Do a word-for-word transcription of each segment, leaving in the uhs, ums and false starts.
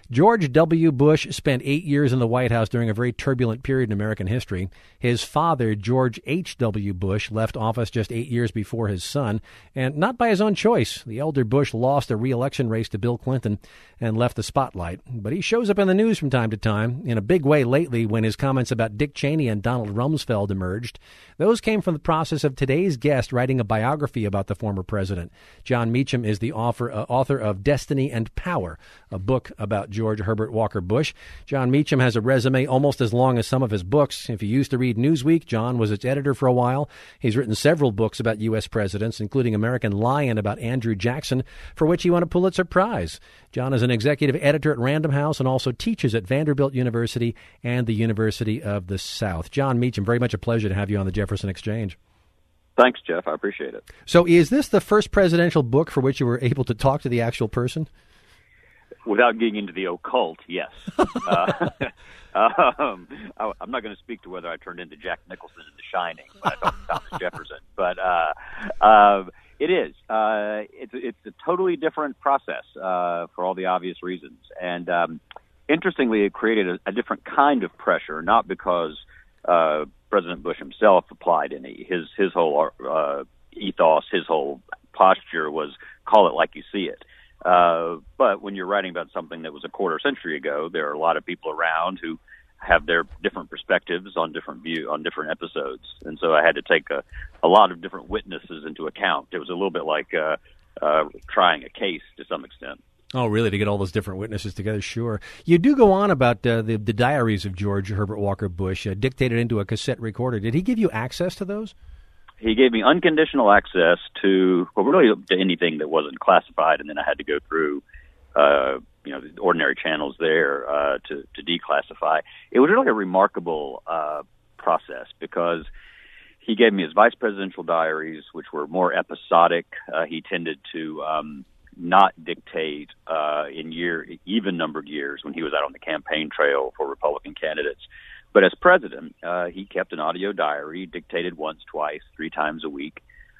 George W. Bush spent eight years in the White House during a very turbulent period in American history. His father, George H W. Bush, left office just eight years before his son, and not by his own choice. The elder Bush lost a re-election race to Bill Clinton and left the spotlight. But he shows up in the news from time to time, in a big way lately when his comments about Dick Cheney and Donald Rumsfeld emerged. Those came from the process of today's guest writing a biography about the former president. Jon Meacham is the author, uh, author of Destiny and Power, a book about George Herbert Walker Bush. Jon Meacham has a resume almost as long as some of his books. If you used to read Newsweek, John was its editor for a while. He's written several books about U S presidents, including American Lion about Andrew Jackson, for which he won a Pulitzer Prize. John is an executive editor at Random House and also teaches at Vanderbilt University and the University of the South. Jon Meacham, very much a pleasure to have you on the Jefferson Exchange. Thanks, Jeff. I appreciate it. So is this the first presidential book for which you were able to talk to the actual person? Without getting into the occult, yes. uh, um, I, I'm not going to speak to whether I turned into Jack Nicholson in The Shining when I talked to Thomas Jefferson, but uh, uh, it is. Uh, it's, it's a totally different process uh, for all the obvious reasons. And um, interestingly, it created a, a different kind of pressure, not because uh, President Bush himself applied any. His, his whole uh, ethos, his whole posture was call it like you see it. Uh, but when you're writing about something that was a quarter century ago, there are a lot of people around who have their different perspectives on different view on different episodes, and so I had to take a, a lot of different witnesses into account. It was a little bit like uh, uh, trying a case to some extent. Oh, really? To get all those different witnesses together? Sure. You do go on about uh, the, the diaries of George Herbert Walker Bush, uh, dictated into a cassette recorder. Did he give you access to those? He gave me unconditional access to, well, really to anything that wasn't classified, and then I had to go through, uh, you know, the ordinary channels there uh, to, to declassify. It was really a remarkable uh, process because he gave me his vice presidential diaries, which were more episodic. Uh, he tended to um, not dictate uh, in year, even-numbered years when he was out on the campaign trail for Republican candidates. But as president, uh, he kept an audio diary, dictated once, twice, three times a week.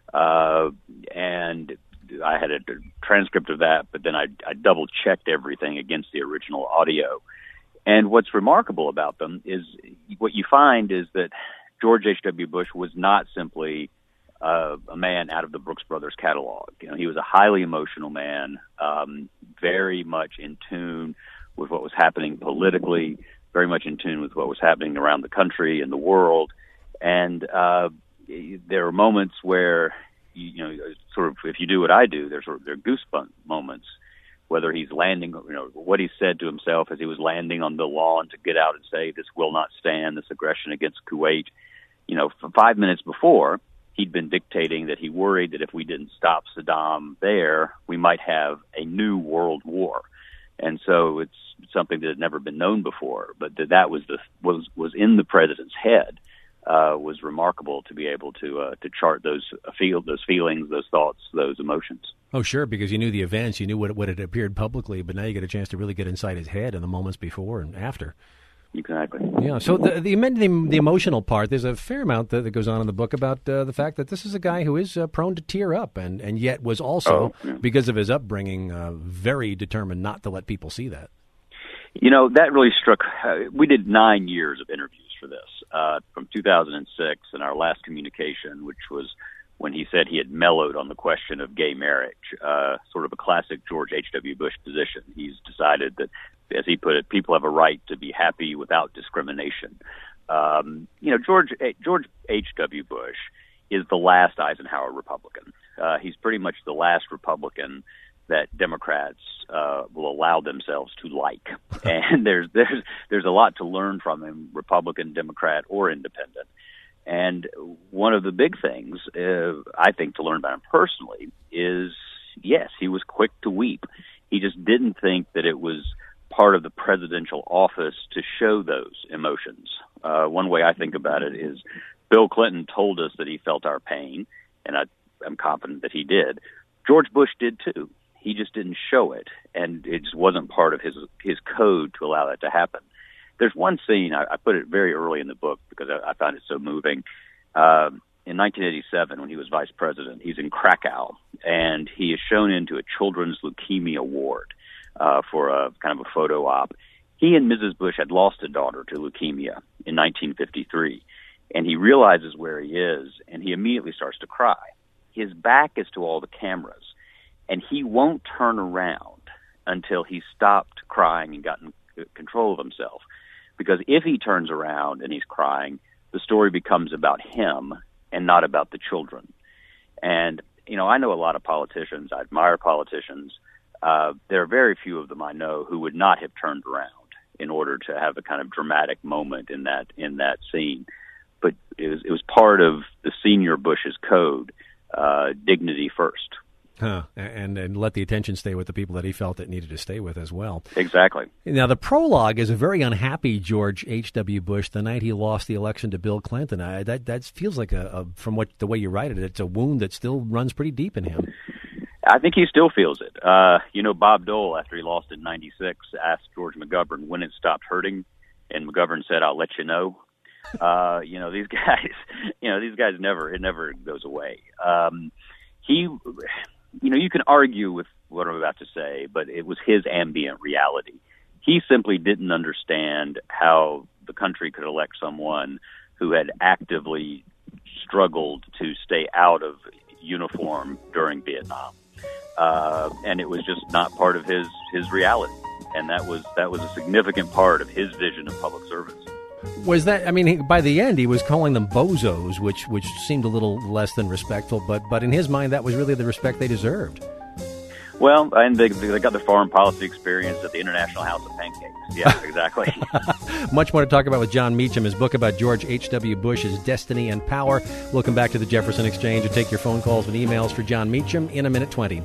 Uh, and I had a transcript of that, but then I, I double-checked everything against the original audio. And what's remarkable about them is what you find is that George H W. Bush was not simply uh, a man out of the Brooks Brothers catalog. You know, he was a highly emotional man, um, very much in tune with what was happening politically, very much in tune with what was happening around the country and the world. And uh, there are moments where, you, you know, sort of, if you do what I do, there's sort of, there are goosebump moments, whether he's landing, you know, what he said to himself as he was landing on the lawn to get out and say, this will not stand, this aggression against Kuwait. You know, for five minutes before, he'd been dictating that he worried that if we didn't stop Saddam there, we might have a new world war. And so it's something that had never been known before, but that that was the was was in the president's head uh, was remarkable to be able to uh, to chart those uh, feel those feelings, those thoughts, those emotions. Oh, sure, because you knew the events, you knew what what had appeared publicly, but now you get a chance to really get inside his head in the moments before and after. Exactly. Yeah. So the the, the, the emotional part, there's a fair amount that, that goes on in the book about uh, the fact that this is a guy who is uh, prone to tear up, and, and yet was also, oh, yeah. because of his upbringing, uh, very determined not to let people see that. You know, that really struck. Uh, we did nine years of interviews for this, uh, from two thousand six, and our last communication, which was when he said he had mellowed on the question of gay marriage, uh, sort of a classic George H W. Bush position. He's decided that, as he put it, people have a right to be happy without discrimination. Um, you know, George George H W. Bush is the last Eisenhower Republican. Uh, he's pretty much the last Republican that Democrats uh, will allow themselves to like, and there's there's there's a lot to learn from him, Republican, Democrat, or Independent. And one of the big things uh, I think to learn about him personally is, yes, he was quick to weep. He just didn't think that it was part of the presidential office to show those emotions. Uh, one way I think about it is Bill Clinton told us that he felt our pain, and I, I'm confident that he did. George Bush did too. He just didn't show it, and it just wasn't part of his his code to allow that to happen. There's one scene, I, I put it very early in the book because I, I found it so moving. Uh, in nineteen eighty-seven, when he was vice president, he's in Krakow, and he is shown into a children's leukemia ward uh, for a kind of a photo op. He and Missus Bush had lost a daughter to leukemia in nineteen fifty-three, and he realizes where he is, and he immediately starts to cry. His back is to all the cameras, and he won't turn around until he stopped crying and gotten control of himself. Because if he turns around and he's crying, the story becomes about him and not about the children. And, you know, I know a lot of politicians. I admire politicians. Uh, there are very few of them I know who would not have turned around in order to have a kind of dramatic moment in that in that scene. But it was, it was part of the senior Bush's code, uh, dignity first. Huh. And, and let the attention stay with the people that he felt it needed to stay with as well. Exactly. Now, the prologue is a very unhappy George H W. Bush the night he lost the election to Bill Clinton. I, that that feels like, a, a from what the way you write it, it's a wound that still runs pretty deep in him. I think he still feels it. Uh, you know, Bob Dole, after he lost in ninety-six, asked George McGovern when it stopped hurting, and McGovern said, "I'll let you know." Uh, you know, these guys, you know, these guys never, it never goes away. Um, he... You know, you can argue with what I'm about to say, but it was his ambient reality. He simply didn't understand how the country could elect someone who had actively struggled to stay out of uniform during Vietnam. Uh, and it was just not part of his, his reality. And that was that was a significant part of his vision of public service. Was that, I mean, he, by the end, he was calling them bozos, which which seemed a little less than respectful, but but in his mind, that was really the respect they deserved. Well, and they, they got their foreign policy experience at the International House of Pancakes. Yeah, exactly. Much more to talk about with Jon Meacham, his book about George H W. Bush's destiny and power. We'll come back to the Jefferson Exchange and take your phone calls and emails for Jon Meacham in a minute twenty.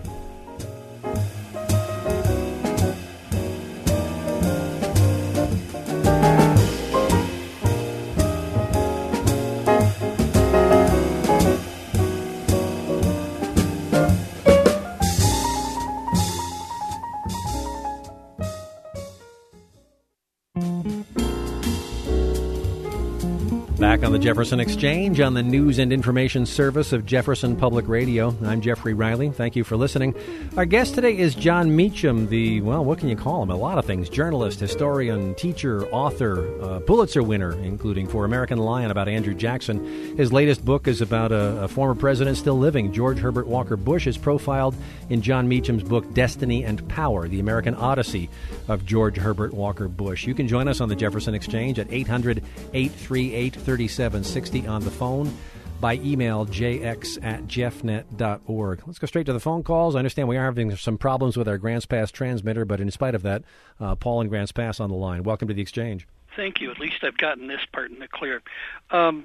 Back on the Jefferson Exchange on the news and information service of Jefferson Public Radio. I'm Jeffrey Riley. Thank you for listening. Our guest today is Jon Meacham, the, well, what can you call him? A lot of things. Journalist, historian, teacher, author, uh, Pulitzer winner, including for American Lion about Andrew Jackson. His latest book is about a, a former president still living, George Herbert Walker Bush, is profiled in Jon Meacham's book, Destiny and Power, The American Odyssey of George Herbert Walker Bush. You can join us on the Jefferson Exchange at eight hundred, eight three eight, thirty-seven sixty on the phone, by email, jx at jeffnet dot org. Let's go straight to the phone calls. I understand we are having some problems with our Grants Pass transmitter, but in spite of that, uh, Paul in Grants Pass on the line. Welcome to the Exchange. Thank you. At least I've gotten this part in the clear. Um,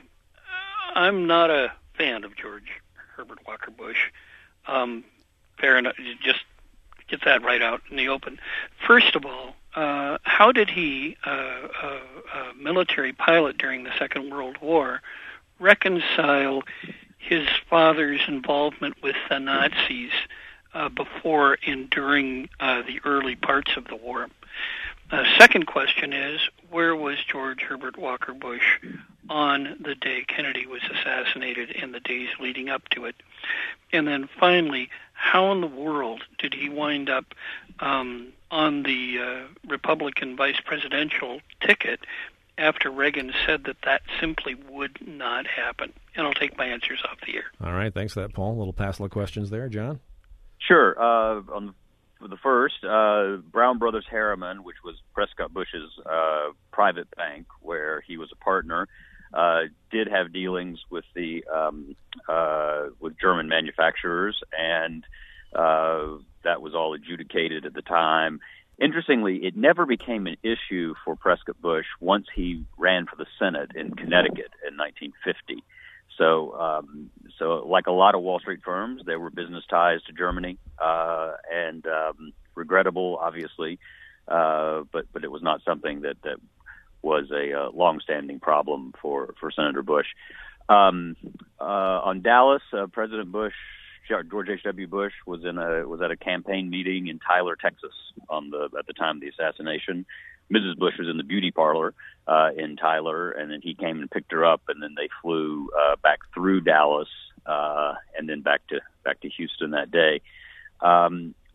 I'm not a fan of George Herbert Walker Bush. Um, fair enough. Just get that right out in the open. First of all, uh, how did he, uh, a, a military pilot during the Second World War, reconcile his father's involvement with the Nazis uh, before and during uh, the early parts of the war? Uh, second question is, where was George Herbert Walker Bush on the day Kennedy was assassinated and the days leading up to it? And then finally, how in the world did he wind up um, on the uh, Republican vice presidential ticket after Reagan said that that simply would not happen? And I'll take my answers off the air. All right, thanks for that, Paul. A little passel of questions there, John? Sure. Uh, on For the first, uh, Brown Brothers Harriman, which was Prescott Bush's uh, private bank where he was a partner, uh, did have dealings with the um, uh, with German manufacturers, and uh, that was all adjudicated at the time. Interestingly, it never became an issue for Prescott Bush once he ran for the Senate in Connecticut in nineteen fifty. So, um, so like a lot of Wall Street firms, there were business ties to Germany, uh, and um, regrettable, obviously, uh, but but it was not something that, that was a uh, long-standing problem for, for Senator Bush. Um, uh, on Dallas, uh, President Bush, George H W. Bush, was in a was at a campaign meeting in Tyler, Texas, on the at the time of the assassination. Missus Bush was in the beauty parlor uh, in Tyler, and then he came and picked her up, and then they flew uh, back through Dallas uh, and then back to back to Houston that day. Um,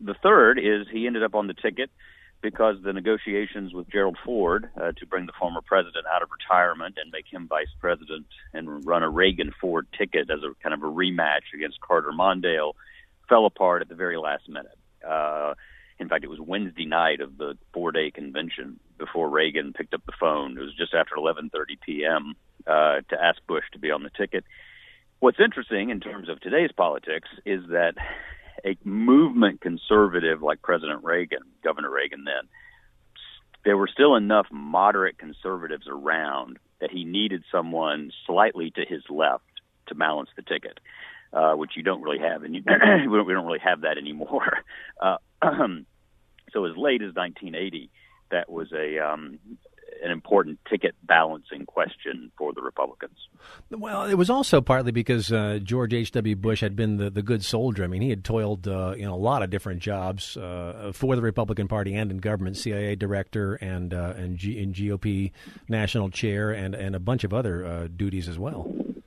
the third is he ended up on the ticket because the negotiations with Gerald Ford uh, to bring the former president out of retirement and make him vice president and run a Reagan-Ford ticket as a kind of a rematch against Carter Mondale fell apart at the very last minute. Uh, in fact, it was Wednesday night of the four-day convention before Reagan picked up the phone. It was just after eleven thirty p.m. Uh, to ask Bush to be on the ticket. What's interesting in terms of today's politics is that a movement conservative like President Reagan, Governor Reagan then, there were still enough moderate conservatives around that he needed someone slightly to his left to balance the ticket, uh, which you don't really have, and you, we, don't, we don't really have that anymore. Uh, so as late as nineteen eighty, that was a um, an important ticket balancing question for the Republicans. Well, it was also partly because uh, George H W. Bush had been the, the good soldier. I mean, he had toiled uh, in a lot of different jobs uh, for the Republican Party and in government, C I A director and uh, and, G- and G O P national chair and, and a bunch of other uh, duties as well.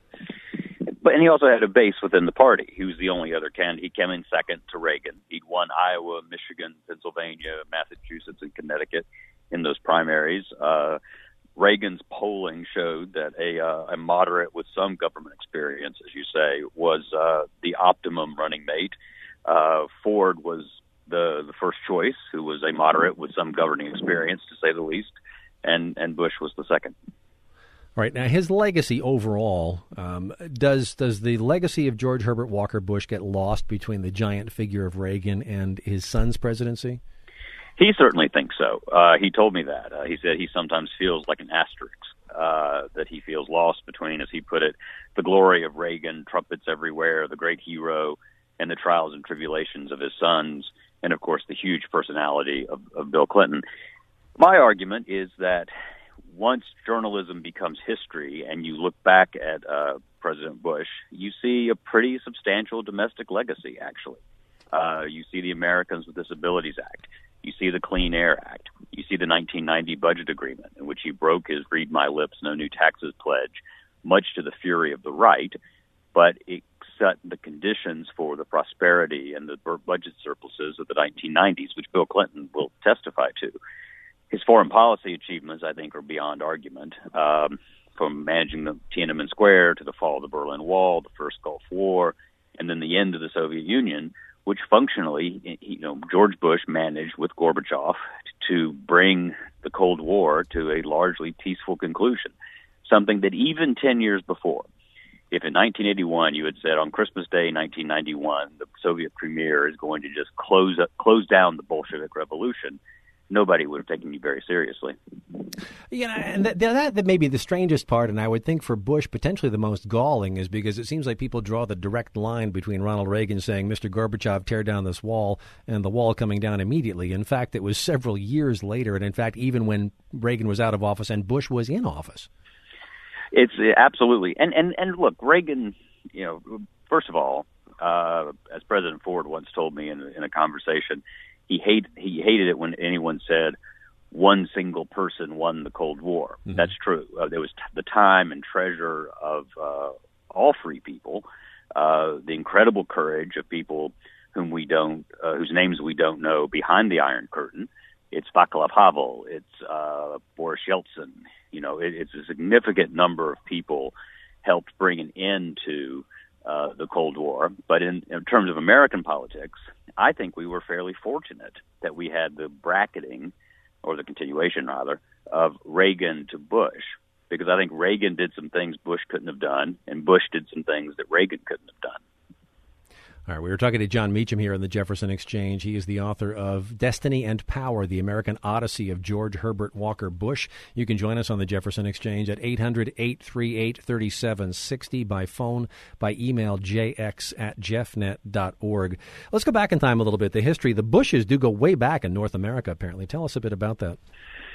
But and he also had a base within the party. He was the only other candidate. He came in second to Reagan. He'd won Iowa, Michigan, Pennsylvania, Massachusetts, and Connecticut in those primaries. Uh, Reagan's polling showed that a, uh, a moderate with some government experience, as you say, was uh, the optimum running mate. Uh, Ford was the the first choice, who was a moderate with some governing experience, to say the least, and, and Bush was the second. All right. Now, his legacy overall, um, does does the legacy of George Herbert Walker Bush get lost between the giant figure of Reagan and his son's presidency? He certainly thinks so. Uh, he told me that. Uh, he said he sometimes feels like an asterisk, uh, that he feels lost between, as he put it, the glory of Reagan, trumpets everywhere, the great hero, and the trials and tribulations of his sons, and, of course, the huge personality of, of Bill Clinton. My argument is that once journalism becomes history and you look back at uh, President Bush, you see a pretty substantial domestic legacy, actually. Uh, you see the Americans with Disabilities Act. You see the Clean Air Act. You see the nineteen ninety budget agreement in which he broke his read my lips, no new taxes pledge, much to the fury of the right, but it set the conditions for the prosperity and the budget surpluses of the nineteen nineties, which Bill Clinton will testify to. His foreign policy achievements, I think, are beyond argument, um, from managing the Tiananmen Square to the fall of the Berlin Wall, the first Gulf War, and then the end of the Soviet Union, which functionally, you know, George Bush managed with Gorbachev to bring the Cold War to a largely peaceful conclusion, something that even ten years before, if in nineteen eighty-one you had said on Christmas Day, nineteen ninety-one, the Soviet premier is going to just close up, close down the Bolshevik Revolution, nobody would have taken you very seriously. Yeah, and that, that, that may be the strangest part, and I would think for Bush potentially the most galling is because it seems like people draw the direct line between Ronald Reagan saying, Mister Gorbachev, tear down this wall, and the wall coming down immediately. In fact, it was several years later, and in fact, even when Reagan was out of office and Bush was in office. It's uh, absolutely. And, and, and look, Reagan, you know, first of all, uh, as President Ford once told me in, in a conversation, He hate he hated it when anyone said one single person won the Cold War. Mm-hmm. That's true. Uh, there was t- the time and treasure of uh, all free people, uh, the incredible courage of people whom we don't, uh, whose names we don't know behind the Iron Curtain. It's Václav Havel. It's uh, Boris Yeltsin. You know, it, it's a significant number of people helped bring an end to uh, the Cold War. But in, in terms of American politics, I think we were fairly fortunate that we had the bracketing, or the continuation rather, of Reagan to Bush, because I think Reagan did some things Bush couldn't have done, and Bush did some things that Reagan couldn't have done. All right, we were talking to John Meacham here on the Jefferson Exchange. He is the author of Destiny and Power, The American Odyssey of George Herbert Walker Bush. You can join us on the Jefferson Exchange at eight hundred, eight three eight, three seven six zero, by phone, by email, jx at jeffnet dot org. Let's go back in time a little bit. The history, the Bushes do go way back in North America, apparently. Tell us a bit about that.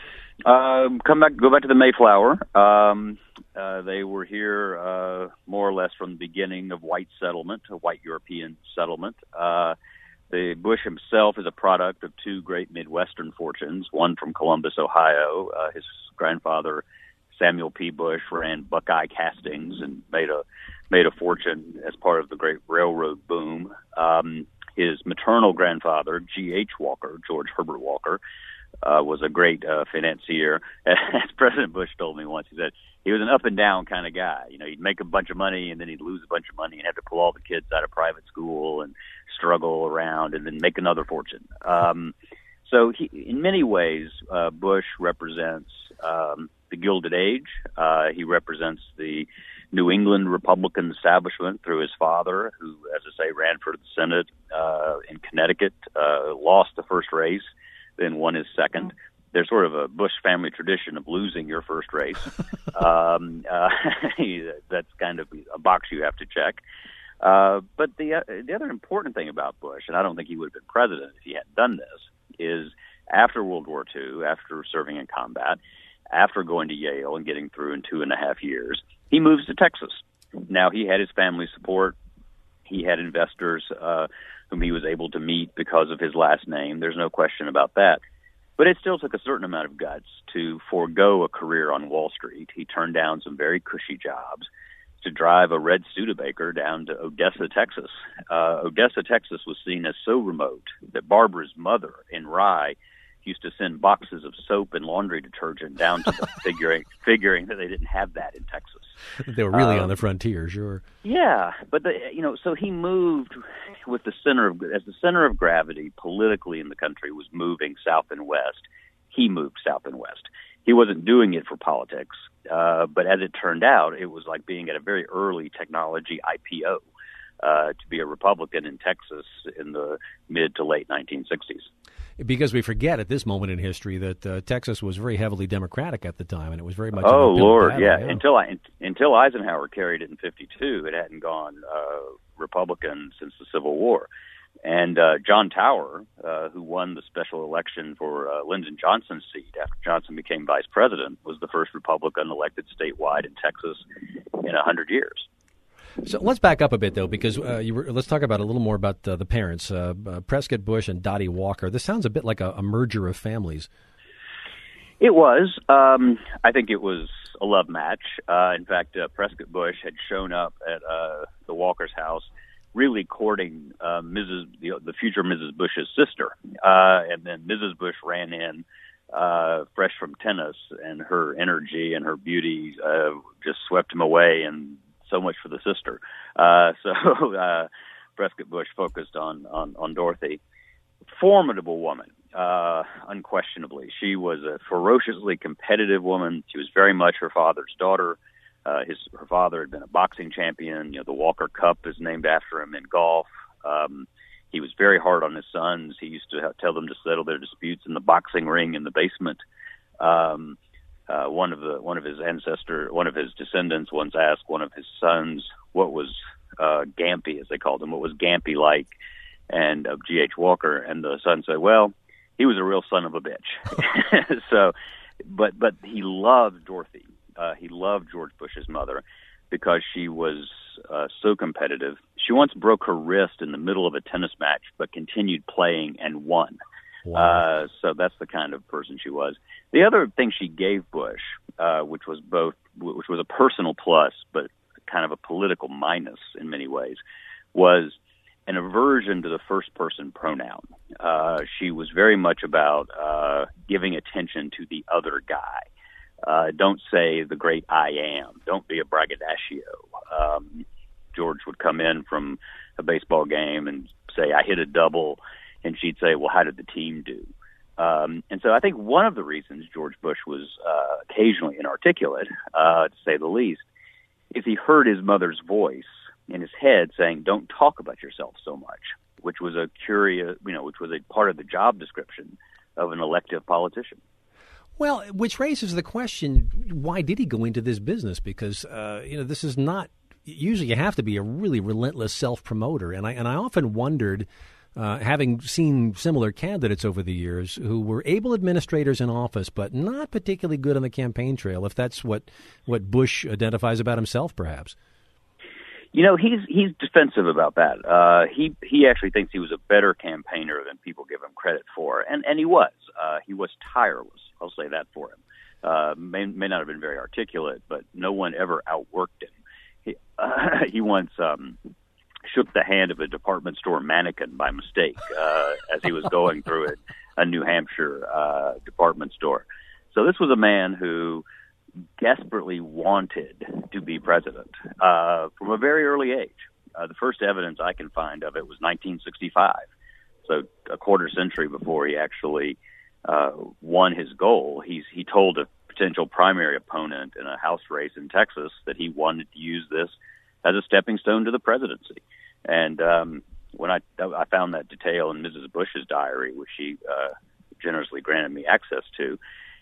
Um, come back, go back to the Mayflower. Um, uh, they were here uh, more or less from the beginning of white settlement, a white European settlement. Uh, the Bush himself is a product of two great Midwestern fortunes, one from Columbus, Ohio. Uh, his grandfather, Samuel P. Bush, ran Buckeye Castings and made a made a fortune as part of the great railroad boom. Um, his maternal grandfather, G H Walker, George Herbert Walker, uh, was a great uh, financier. As President Bush told me once, he said he was an up and down kind of guy. You know, he'd make a bunch of money and then he'd lose a bunch of money and have to pull all the kids out of private school and struggle around and then make another fortune. Um, so he, in many ways, uh, Bush represents um, the Gilded Age. Uh, he represents the New England Republican establishment through his father, who, as I say, ran for the Senate uh, in Connecticut, uh, lost the first race, then won his second. There's sort of a Bush family tradition of losing your first race. um, uh, that's kind of a box you have to check. Uh, but the uh, the other important thing about Bush, and I don't think he would have been president if he hadn't done this, is after World War Two, after serving in combat, after going to Yale and getting through in two and a half years, he moves to Texas. Now, he had his family support. He had investors uh, whom he was able to meet because of his last name. There's no question about that. But it still took a certain amount of guts to forego a career on Wall Street. He turned down some very cushy jobs to drive a red Studebaker down to Odessa, Texas. Uh, Odessa, Texas was seen as so remote that Barbara's mother in Rye used to send boxes of soap and laundry detergent down to them, figuring figuring that they didn't have that in Texas. They were really um, on the frontier, sure. Yeah, but the, you know, so he moved with the center of as the center of gravity politically in the country was moving south and west. He moved south and west. He wasn't doing it for politics, uh, but as it turned out, it was like being at a very early technology I P O uh, to be a Republican in Texas in the mid to late nineteen sixties. Because we forget at this moment in history that uh, Texas was very heavily Democratic at the time, and it was very much. Oh Lord, battle, yeah. yeah. Until I until Eisenhower carried it in fifty-two, it hadn't gone uh, Republican since the Civil War. And uh, John Tower, uh, who won the special election for uh, Lyndon Johnson's seat after Johnson became vice president, was the first Republican elected statewide in Texas in a hundred years. So let's back up a bit, though, because uh, you were, let's talk about a little more about uh, the parents, uh, uh, Prescott Bush and Dottie Walker. This sounds a bit like a, a merger of families. It was. Um, I think it was a love match. Uh, in fact, uh, Prescott Bush had shown up at uh, the Walker's house, really courting uh, Missus The, the future Missus Bush's sister, uh, and then Missus Bush ran in uh, fresh from tennis, and her energy and her beauty uh, just swept him away, and so much for the sister. Uh, so uh, Prescott Bush focused on, on, on Dorothy. Formidable woman, uh, unquestionably. She was a ferociously competitive woman. She was very much her father's daughter. Uh, his her father had been a boxing champion. You know, the Walker Cup is named after him in golf. Um, he was very hard on his sons. He used to tell them to settle their disputes in the boxing ring in the basement. Um, Uh, one of the one of his ancestor, one of his descendants, once asked one of his sons what was uh, Gampy, as they called him, what was Gampy like, and of uh, G H Walker, and the son said, "Well, he was a real son of a bitch." so, but but he loved Dorothy. Uh, he loved George Bush's mother because she was uh, so competitive. She once broke her wrist in the middle of a tennis match, but continued playing and won. Wow. Uh, so that's the kind of person she was. The other thing she gave Bush, uh, which was both, which was a personal plus, but kind of a political minus in many ways, was an aversion to the first person pronoun. Uh, she was very much about uh, giving attention to the other guy. Uh, don't say the great I am. Don't be a braggadocio. Um, George would come in from a baseball game and say, "I hit a double." And she'd say, "Well, how did the team do?" Um, and so I think one of the reasons George Bush was uh, occasionally inarticulate, uh, to say the least, is he heard his mother's voice in his head saying, "Don't talk about yourself so much," which was a curious, you know, which was a part of the job description of an elective politician. Well, which raises the question, why did he go into this business? Because, uh, you know, this is not, usually you have to be a really relentless self-promoter. And I, and I often wondered, Uh, having seen similar candidates over the years who were able administrators in office, but not particularly good on the campaign trail, if that's what, what Bush identifies about himself, perhaps. You know, he's he's defensive about that. Uh, he he actually thinks he was a better campaigner than people give him credit for, and and he was. Uh, he was tireless. I'll say that for him. Uh, may may not have been very articulate, but no one ever outworked him. He uh, he once. Um, shook the hand of a department store mannequin by mistake uh, as he was going through it, a New Hampshire uh, department store. So this was a man who desperately wanted to be president uh, from a very early age. Uh, the first evidence I can find of it was nineteen sixty-five, so a quarter century before he actually uh, won his goal. He's, he told a potential primary opponent in a House race in Texas that he wanted to use this as a stepping stone to the presidency. And um, when I, I found that detail in Missus Bush's diary, which she uh, generously granted me access to,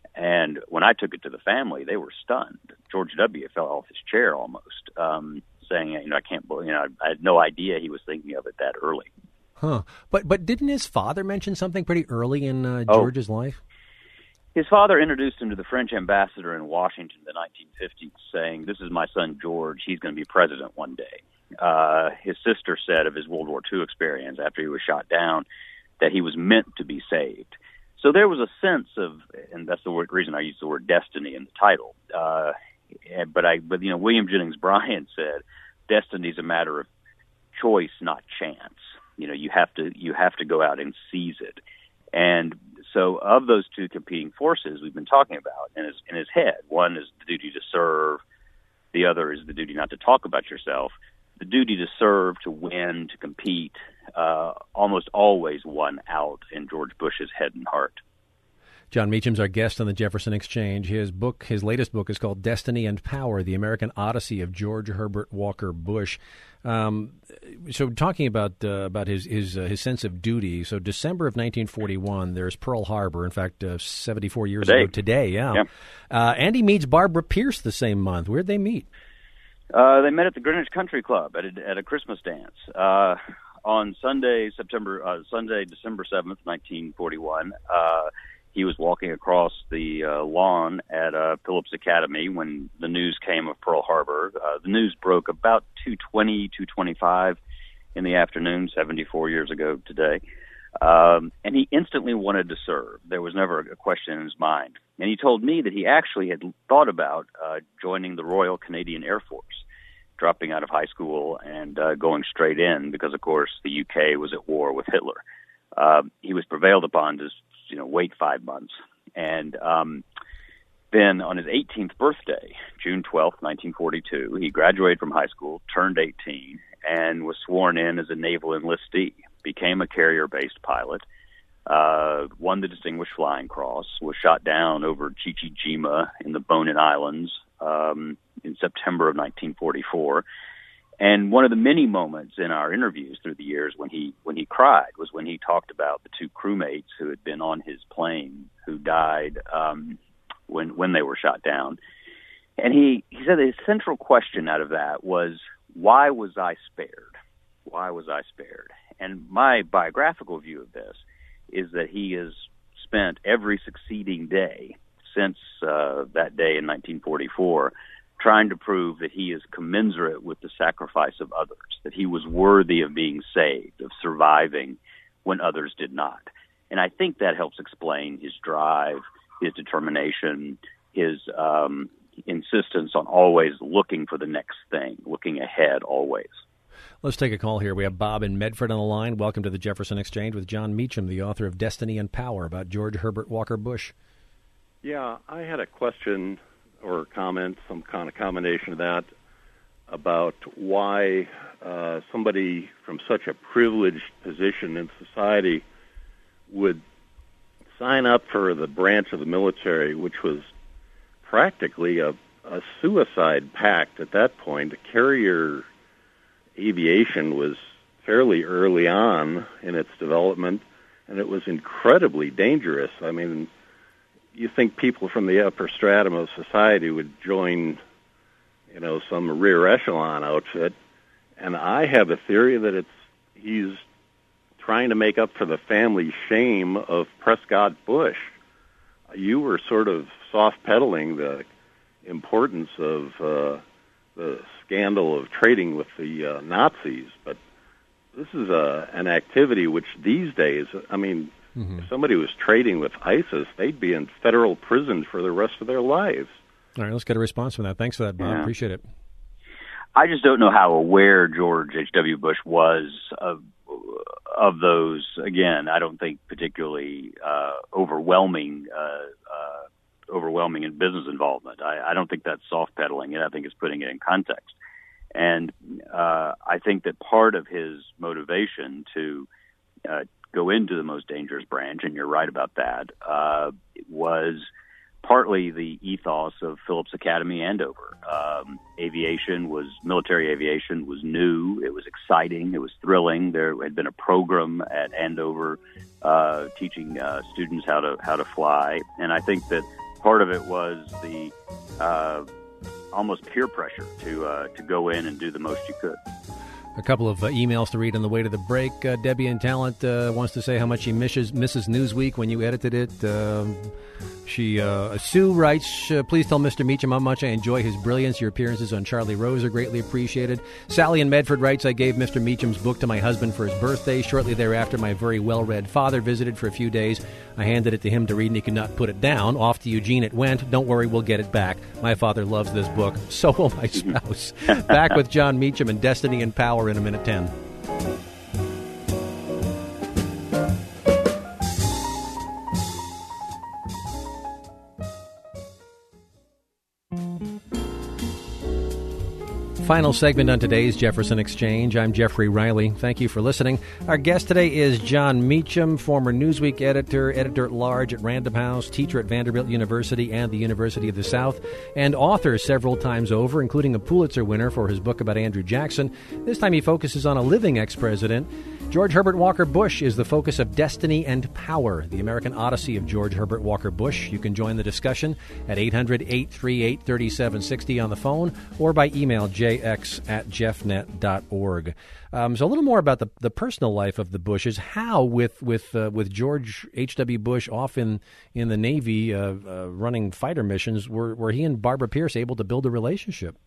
and when I took it to the family, they were stunned. George W. fell off his chair almost, um, saying, you know, I can't believe, you know, I had no idea he was thinking of it that early. Huh. But but didn't his father mention something pretty early in uh, George's oh. life? His father introduced him to the French ambassador in Washington in the nineteen fifties, saying, this is my son George, he's going to be president one day. Uh, his sister said of his World War Two experience after he was shot down that he was meant to be saved. So there was a sense of, and that's the word, reason I use the word destiny in the title. Uh, but I, but you know, William Jennings Bryan said, destiny is a matter of choice, not chance. You know, you have to you have to go out and seize it. And so of those two competing forces we've been talking about in his, in his head, one is the duty to serve, the other is the duty not to talk about yourself. The duty to serve, to win, to compete, uh, almost always won out in George Bush's head and heart. Jon Meacham's our guest on the Jefferson Exchange. His book, his latest book, is called Destiny and Power: The American Odyssey of George Herbert Walker Bush. Um, so, talking about uh, about his his uh, his sense of duty. So, December of nineteen forty-one, there's Pearl Harbor. In fact, uh, seventy-four years today. ago today. Yeah. yeah. Uh, and he meets Barbara Pierce the same month. Where'd they meet? Uh, they met at the Greenwich Country Club at a, at a Christmas dance uh, on Sunday, September uh, Sunday, December seventh, nineteen forty-one. Uh, He was walking across the uh, lawn at uh, Phillips Academy when the news came of Pearl Harbor. Uh, the news broke about two twenty, two twenty-five in the afternoon, seventy-four years ago today. Um, and he instantly wanted to serve. There was never a question in his mind. And he told me that he actually had thought about uh, joining the Royal Canadian Air Force, dropping out of high school and uh, going straight in because, of course, the U K was at war with Hitler. Uh, he was prevailed upon to you know, wait five months. And um, then on his eighteenth birthday, June twelfth, nineteen forty-two, he graduated from high school, turned eighteen, and was sworn in as a naval enlistee, became a carrier-based pilot, uh, won the Distinguished Flying Cross, was shot down over Chichijima in the Bonin Islands um, in September of nineteen forty-four. And one of the many moments in our interviews through the years when he when he cried was when he talked about the two crewmates who had been on his plane who died um, when when they were shot down. And he, he said the central question out of that was, why was I spared? Why was I spared? And my biographical view of this is that he has spent every succeeding day since uh, that day in nineteen forty-four trying to prove that he is commensurate with the sacrifice of others, that he was worthy of being saved, of surviving when others did not. And I think that helps explain his drive, his determination, his um, insistence on always looking for the next thing, looking ahead always. Let's take a call here. We have Bob in Medford on the line. Welcome to the Jefferson Exchange with Jon Meacham, the author of Destiny and Power, about George Herbert Walker Bush. Yeah, I had a question or comment, some kind of combination of that, about why uh, somebody from such a privileged position in society would sign up for the branch of the military, which was practically a, a suicide pact at that point. Carrier aviation was fairly early on in its development, and it was incredibly dangerous. I mean, you think people from the upper stratum of society would join, you know, some rear echelon outfit, and I have a theory that it's he's trying to make up for the family shame of Prescott Bush. You were sort of soft-pedaling the importance of uh, the scandal of trading with the uh, Nazis, but this is a, an activity which these days, I mean, Mm-hmm. if somebody was trading with ISIS, they'd be in federal prison for the rest of their lives. All right, let's get a response from that. Thanks for that, Bob. Yeah. Appreciate it. I just don't know how aware George H W. Bush was of of those. Again, I don't think particularly uh, overwhelming, uh, uh, overwhelming in business involvement. I, I don't think that's soft pedaling it. I think it's putting it in context. And uh, I think that part of his motivation to uh, go into the most dangerous branch, and you're right about that, uh, was partly the ethos of Phillips Academy Andover. Um, aviation was, military aviation was new. It was exciting. It was thrilling. There had been a program at Andover uh, teaching uh, students how to how to fly, and I think that part of it was the uh, almost peer pressure to uh, to go in and do the most you could. A couple of uh, emails to read on the way to the break. Uh, Debbie in Talent uh, wants to say how much she misses, misses Newsweek when you edited it. Um, she uh, Sue writes, uh, please tell Mister Meacham how much I enjoy his brilliance. Your appearances on Charlie Rose are greatly appreciated. Sally in Medford writes, I gave Mister Meacham's book to my husband for his birthday. Shortly thereafter, my very well-read father visited for a few days. I handed it to him to read, and he could not put it down. Off to Eugene it went. Don't worry, we'll get it back. My father loves this book. So will my spouse. Back with John Meacham and Destiny and Power in a minute ten. Final segment on today's Jefferson Exchange. I'm Jeffrey Riley. Thank you for listening. Our guest today is John Meacham, former Newsweek editor, editor-at-large at Random House, teacher at Vanderbilt University and the University of the South, and author several times over, including a Pulitzer winner for his book about Andrew Jackson. This time he focuses on a living ex-president. George Herbert Walker Bush is the focus of Destiny and Power, the American Odyssey of George Herbert Walker Bush. You can join the discussion at eight hundred, eight three eight, three seven six zero on the phone or by email jx at jeffnet dot org. Um, so a little more about the, the personal life of the Bushes. How, with with uh, with George H W. Bush off in, in the Navy uh, uh, running fighter missions, were, were he and Barbara Pierce able to build a relationship?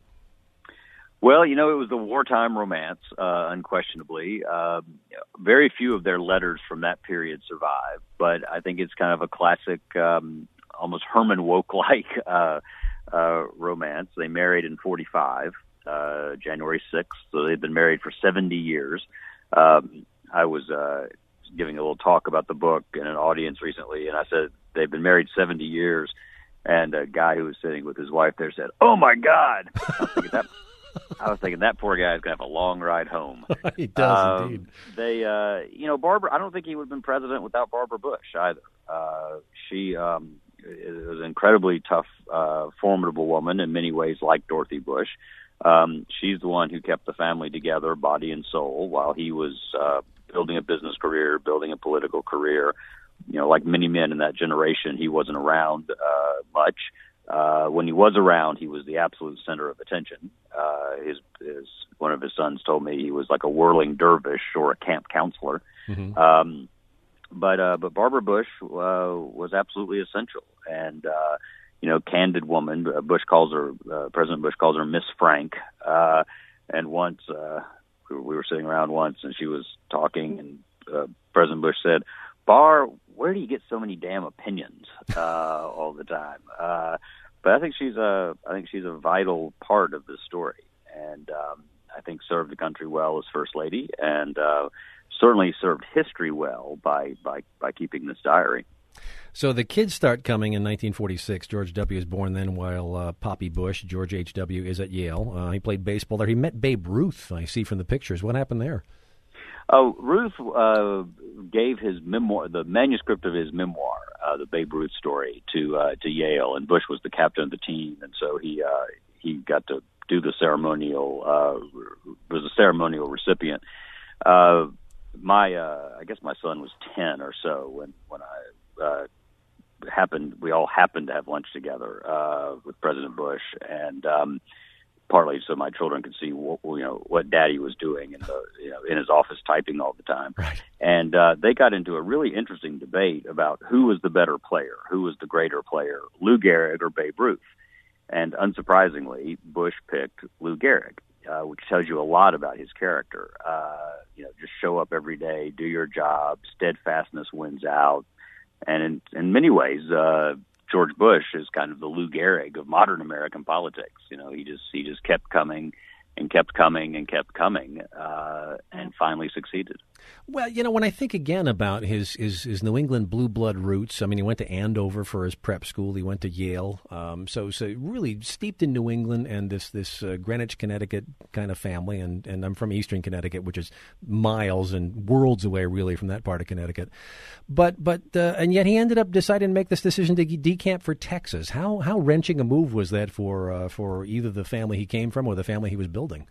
Well, you know, it was a wartime romance, uh, unquestionably. Uh, very few of their letters from that period survive, but I think it's kind of a classic, um, almost Herman Wouk-like uh, uh, romance. They married in forty-five, uh, January sixth, so they've been married for seventy years. Um, I was uh, giving a little talk about the book in an audience recently, and I said they've been married seventy years, and a guy who was sitting with his wife there said, "Oh, my God!" I was thinking that I was thinking that poor guy's going to have a long ride home. He does, um, indeed. They, uh, you know, Barbara, I don't think he would have been president without Barbara Bush either. Uh, she um, was an incredibly tough, uh, formidable woman in many ways, like Dorothy Bush. Um, she's the one who kept the family together, body and soul, while he was uh, building a business career, building a political career. You know, like many men in that generation, he wasn't around uh, much. Uh, when he was around, he was the absolute center of attention. Uh, his, his, one of his sons told me he was like a whirling dervish or a camp counselor. Mm-hmm. Um, but, uh, but Barbara Bush, uh, was absolutely essential. And, uh, you know, candid woman. Uh, Bush calls her, uh, President Bush calls her Miss Frank. Uh, and once, uh, we were sitting around once and she was talking and, uh, President Bush said, "Bar, where do you get so many damn opinions, uh, all the time?" Uh, But I think she's a, I think she's a vital part of this story, and um, I think served the country well as First Lady, and uh, certainly served history well by, by, by keeping this diary. So the kids start coming in nineteen forty-six. George W. is born then, while uh, Poppy Bush, George H W, is at Yale. Uh, he played baseball there. He met Babe Ruth, I see from the pictures. What happened there? Oh, Ruth uh, gave his memoir, the manuscript of his memoir, uh, the Babe Ruth story, to uh, to Yale, and Bush was the captain of the team, and so he uh, he got to do the ceremonial, uh, was a ceremonial recipient. Uh, my, uh, I guess my son was ten or so when when I uh, happened. We all happened to have lunch together uh, with President Bush, and. Um, partly so my children could see what, you know, what Daddy was doing in the, you know, in his office typing all the time. Right. And uh, they got into a really interesting debate about who was the better player, who was the greater player, Lou Gehrig or Babe Ruth. And unsurprisingly, Bush picked Lou Gehrig, uh, which tells you a lot about his character. Uh, you know, just show up every day, do your job, steadfastness wins out. And in, in many ways, uh, George Bush is kind of the Lou Gehrig of modern American politics. You know, he just he just kept coming, and kept coming and kept coming, uh, and finally succeeded. Well, you know, when I think again about his, his, his New England blue blood roots, I mean, he went to Andover for his prep school. He went to Yale. Um, so, so really steeped in New England and this, this uh, Greenwich, Connecticut kind of family. And, and I'm from Eastern Connecticut, which is miles and worlds away, really, from that part of Connecticut. But, but, uh, and yet he ended up deciding to make this decision to decamp for Texas. How, how wrenching a move was that for, uh, for either the family he came from or the family he was building?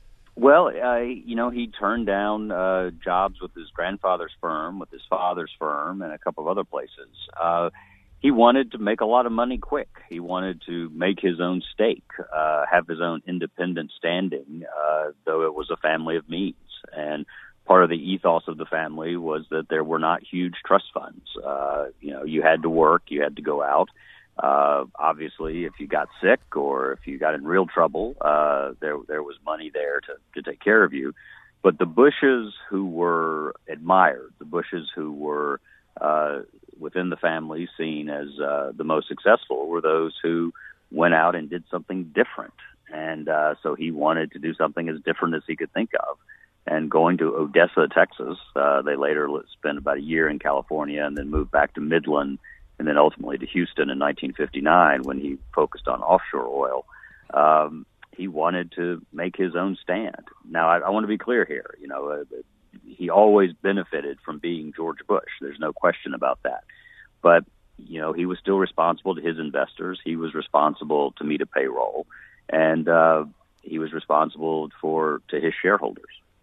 Well, uh, you know, he turned down uh, jobs with his grandfather's firm, with his father's firm, and a couple of other places. Uh, he wanted to make a lot of money quick. He wanted to make his own stake, uh, have his own independent standing, uh, though it was a family of means. And part of the ethos of the family was that there were not huge trust funds. Uh, you know, you had to work, you had to go out. Uh, obviously, if you got sick or if you got in real trouble, uh, there there was money there to, to take care of you. But the Bushes who were admired, the Bushes who were uh, within the family seen as uh, the most successful, were those who went out and did something different. And uh, so he wanted to do something as different as he could think of. And going to Odessa, Texas, uh, they later spent about a year in California and then moved back to Midland, and then ultimately to Houston in nineteen fifty-nine when he focused on offshore oil. Um, he wanted to make his own stand. Now, I, I want to be clear here. You know, uh, he always benefited from being George Bush. There's no question about that. But, you know, he was still responsible to his investors. He was responsible to meet a payroll. And uh, he was responsible for to his shareholders.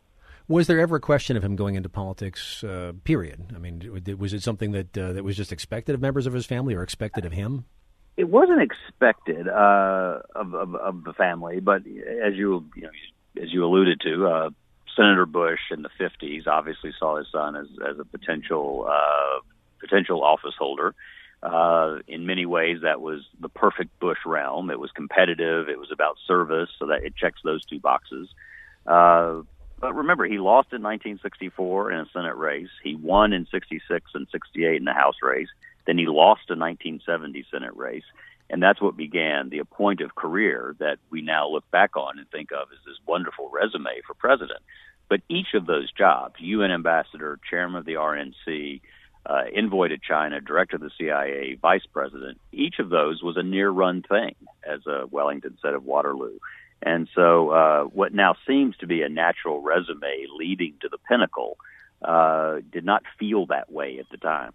Was there ever a question of him going into politics, uh, period? I mean, was it something that uh, that was just expected of members of his family or expected of him? It wasn't expected uh, of, of, of the family, but as you, you know, as you alluded to, uh, Senator Bush in the fifties obviously saw his son as, as a potential uh, potential office holder. Uh, in many ways, that was the perfect Bush realm. It was competitive. It was about service, so that it checks those two boxes. Uh, But remember, he lost in nineteen sixty-four in a Senate race. He won in sixty-six and sixty-eight in the House race. Then he lost a nineteen seventy Senate race. And that's what began the appointive career that we now look back on and think of as this wonderful resume for president. But each of those jobs, U N ambassador, chairman of the R N C, uh, envoy to China, director of the C I A, vice president, each of those was a near-run thing, as uh, Wellington said of Waterloo. And so uh, what now seems to be a natural resume leading to the pinnacle uh, did not feel that way at the time.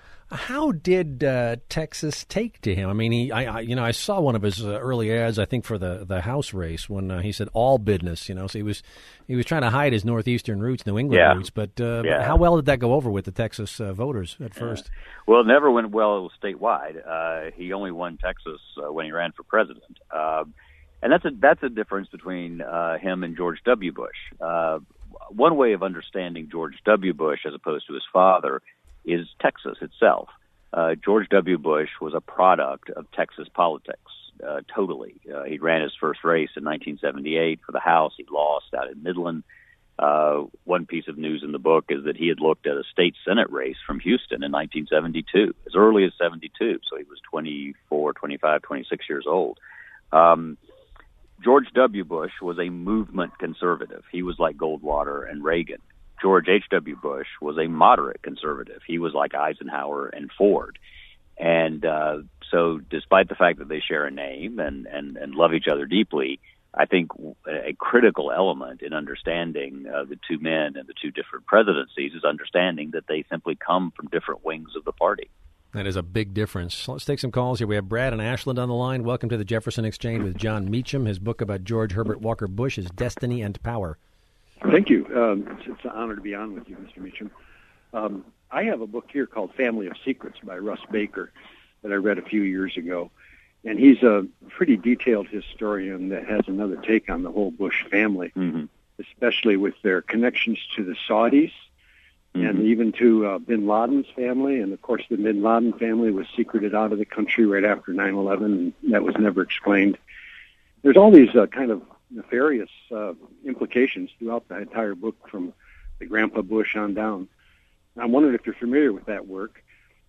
How did uh, Texas take to him? I mean, he, I, I, you know, I saw one of his uh, early ads, I think, for the, the House race when uh, he said all business. You know, so he was he was trying to hide his northeastern roots, New England yeah. roots. But, uh, yeah. but how well did that go over with the Texas uh, voters at first? Uh, well, it never went well statewide. Uh, he only won Texas uh, when he ran for president. Uh, And that's a that's a difference between uh, him and George W. Bush. Uh, one way of understanding George W. Bush as opposed to his father is Texas itself. Uh, George W. Bush was a product of Texas politics, uh, totally. Uh, he ran his first race in nineteen seventy-eight for the House. He lost out in Midland. Uh, one piece of news in the book is that he had looked at a state Senate race from Houston in nineteen seventy-two, as early as seventy-two. So he was twenty-four, twenty-five, twenty-six years old. Um, George W. Bush was a movement conservative. He was like Goldwater and Reagan. George H W. Bush was a moderate conservative. He was like Eisenhower and Ford. And uh, so despite the fact that they share a name and, and, and love each other deeply, I think a critical element in understanding uh, the two men and the two different presidencies is understanding that they simply come from different wings of the party. That is a big difference. Let's take some calls here. We have Brad and Ashland on the line. Welcome to the Jefferson Exchange with John Meacham. His book about George Herbert Walker Bush is Destiny and Power. Thank you. Um, it's, it's an honor to be on with you, Mister Meacham. Um, I have a book here called Family of Secrets by Russ Baker that I read a few years ago. And he's a pretty detailed historian that has another take on the whole Bush family, mm-hmm. especially with their connections to the Saudis. Mm-hmm. And even to uh, bin Laden's family. And, of course, the bin Laden family was secreted out of the country right after nine eleven, and that was never explained. There's all these uh, kind of nefarious uh, implications throughout the entire book from the Grandpa Bush on down. I'm wondering if you're familiar with that work.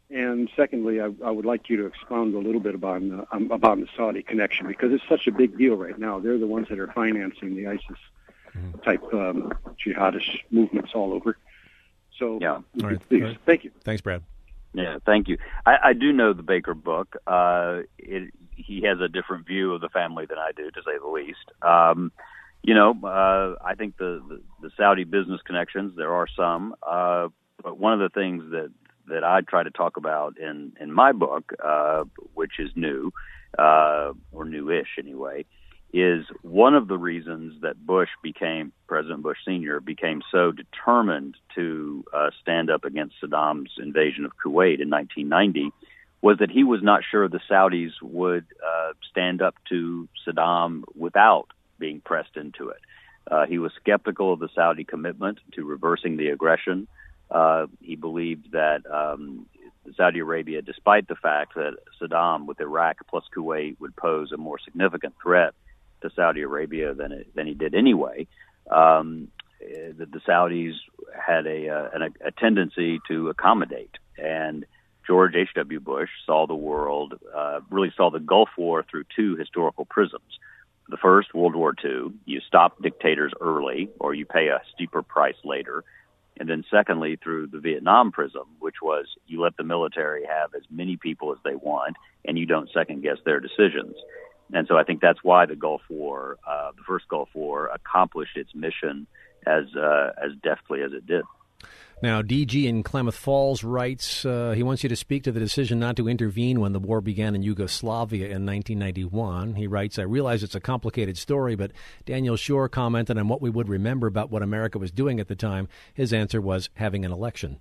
And secondly, I, I would like you to expound a little bit about, uh, um, about the Saudi connection, because it's such a big deal right now. They're the ones that are financing the ISIS-type um, jihadist movements all over. So, yeah. All right. please, all right. thank you. Thanks, Brad. Yeah, thank you. I, I do know the Baker book. Uh, it, he has a different view of the family than I do, to say the least. Um, you know, uh, I think the, the, the Saudi business connections, there are some. Uh, but one of the things that that I try to talk about in, in my book, uh, which is new, uh, or newish anyway, is one of the reasons that Bush became, President Bush Senior became so determined to uh, stand up against Saddam's invasion of Kuwait in nineteen ninety was that he was not sure the Saudis would uh, stand up to Saddam without being pressed into it. Uh, he was skeptical of the Saudi commitment to reversing the aggression. Uh, he believed that um, Saudi Arabia, despite the fact that Saddam with Iraq plus Kuwait would pose a more significant threat to Saudi Arabia than it, than he did anyway, um, that the Saudis had a, uh, an, a tendency to accommodate. And George H W. Bush saw the world, uh, really saw the Gulf War through two historical prisms. The first, World War Two, you stop dictators early or you pay a steeper price later. And then secondly, through the Vietnam prism, which was you let the military have as many people as they want and you don't second-guess their decisions. And so I think that's why the Gulf War, uh, the first Gulf War, accomplished its mission as uh, as deftly as it did. Now, D G in Klamath Falls writes, uh, he wants you to speak to the decision not to intervene when the war began in Yugoslavia in nineteen ninety-one. He writes, I realize it's a complicated story, but Daniel Schorr commented on what we would remember about what America was doing at the time. His answer was having an election.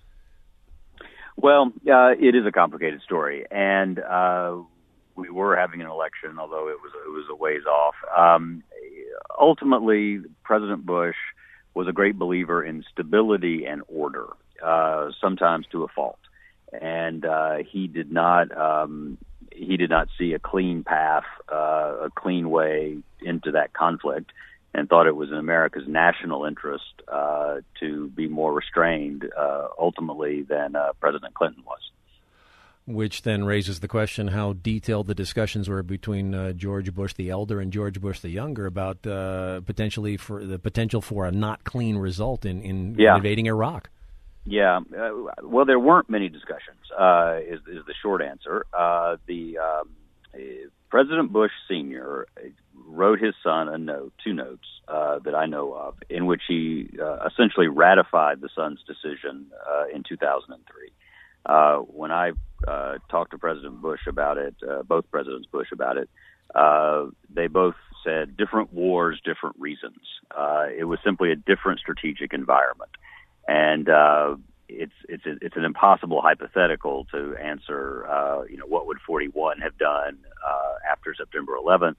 Well, uh, it is a complicated story, and uh, we were having an election, although it was, it was a ways off. Um, ultimately, President Bush was a great believer in stability and order, uh, sometimes to a fault. And uh, he did not um, he did not see a clean path, uh, a clean way into that conflict, and thought it was in America's national interest uh, to be more restrained, uh, ultimately, than uh, President Clinton was. Which then raises the question how detailed the discussions were between uh, George Bush the elder and George Bush the younger about uh, potentially for the potential for a not clean result in, in yeah. invading Iraq. Yeah, uh, well, there weren't many discussions. Uh, is, is the short answer. Uh, the um, uh, President Bush Senior wrote his son a note, two notes uh, that I know of, in which he uh, essentially ratified the son's decision uh, in two thousand three. Uh, when I uh, talked to President Bush about it, uh, both Presidents Bush about it, uh, they both said different wars, different reasons. Uh, it was simply a different strategic environment, and uh, it's it's a, it's an impossible hypothetical to answer. Uh, you know, what would forty-one have done uh, after September eleventh?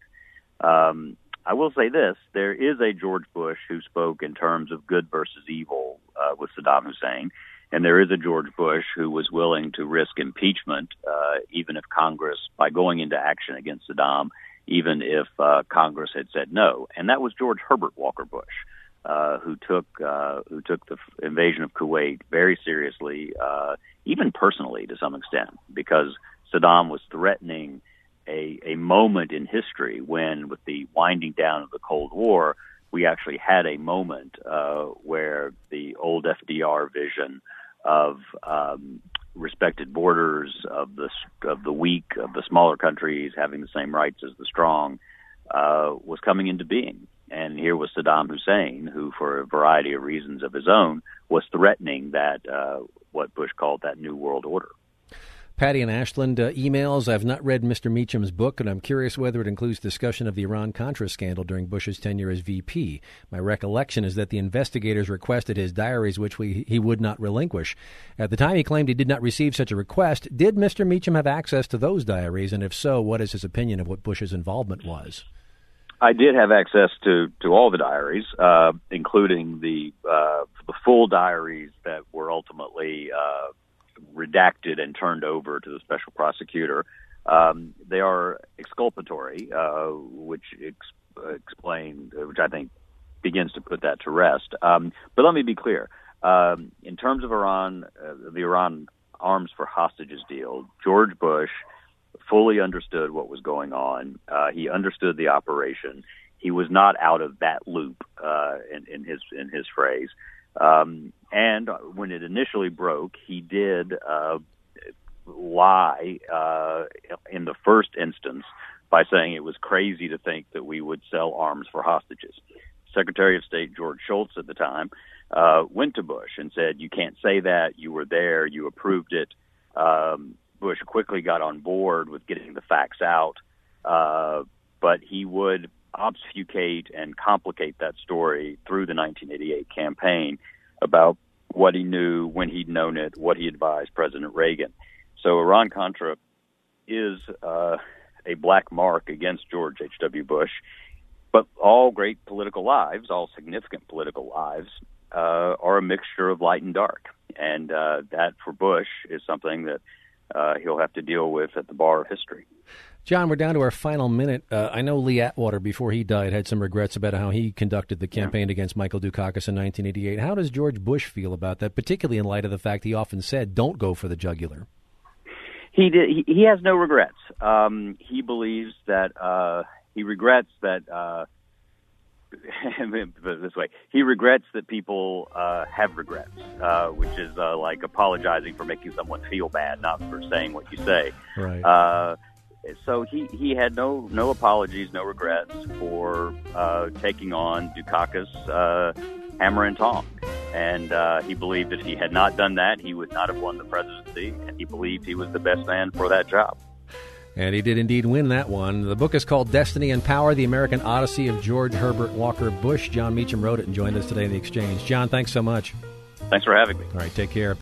Um, I will say this: there is a George Bush who spoke in terms of good versus evil uh, with Saddam Hussein. And there is a George Bush who was willing to risk impeachment, uh, even if Congress, by going into action against Saddam, even if uh, Congress had said no. And that was George Herbert Walker Bush, uh, who took uh, who took the invasion of Kuwait very seriously, uh, even personally to some extent, because Saddam was threatening a, a moment in history when, with the winding down of the Cold War, we actually had a moment uh, where the old F D R vision of um, respected borders, of the of the weak, of the smaller countries having the same rights as the strong, uh, was coming into being. And here was Saddam Hussein, who, for a variety of reasons of his own, was threatening that uh, what Bush called that new world order. Patty in Ashland uh, emails, I've not read Mister Meacham's book, and I'm curious whether it includes discussion of the Iran-Contra scandal during Bush's tenure as V P. My recollection is that the investigators requested his diaries, which we, he would not relinquish. At the time, he claimed he did not receive such a request. Did Mister Meacham have access to those diaries, and if so, what is his opinion of what Bush's involvement was? I did have access to, to all the diaries, uh, including the uh, the full diaries that were ultimately uh, redacted and turned over to the special prosecutor. Um, they are exculpatory, uh, which ex- explain, which I think begins to put that to rest. Um, but let me be clear. Um, in terms of Iran, uh, the Iran arms for hostages deal, George Bush fully understood what was going on. Uh, he understood the operation. He was not out of that loop, uh, in, in his in his phrase. Um, and when it initially broke, he did uh, lie uh, in the first instance by saying it was crazy to think that we would sell arms for hostages. Secretary of State George Shultz at the time uh, went to Bush and said, "You can't say that. You were there. You approved it." Um, Bush quickly got on board with getting the facts out, uh, but he would obfuscate and complicate that story through the nineteen eighty-eight campaign about what he knew, when he'd known it, what he advised President Reagan. So Iran-Contra is uh, a black mark against George H W. Bush, but all great political lives, all significant political lives, uh, are a mixture of light and dark. And uh, that, for Bush, is something that uh, he'll have to deal with at the bar of history. John, we're down to our final minute. Uh, I know Lee Atwater, before he died, had some regrets about how he conducted the campaign yeah. against Michael Dukakis in nineteen eighty-eight. How does George Bush feel about that, particularly in light of the fact he often said, don't go for the jugular? He did. He, he has no regrets. Um, he believes that uh, he regrets that. Uh, this way, he regrets that people uh, have regrets, uh, which is uh, like apologizing for making someone feel bad, not for saying what you say. Right. Uh, so he, he had no no apologies, no regrets for uh, taking on Dukakis uh, hammer and tong. And uh, he believed that if he had not done that, he would not have won the presidency, and he believed he was the best man for that job. And he did indeed win that one. The book is called Destiny and Power, The American Odyssey of George Herbert Walker Bush. John Meacham wrote it and joined us today in the Exchange. John, thanks so much. Thanks for having me. All right, take care.